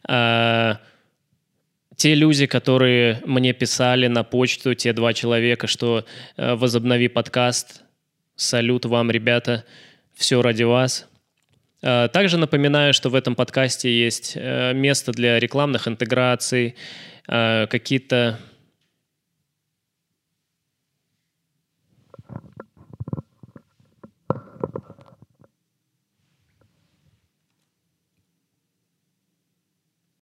Те люди, которые мне писали на почту, те 2 человека, что возобнови подкаст. Салют вам, ребята. Все ради вас. Также напоминаю, что в этом подкасте есть место для рекламных интеграций, какие-то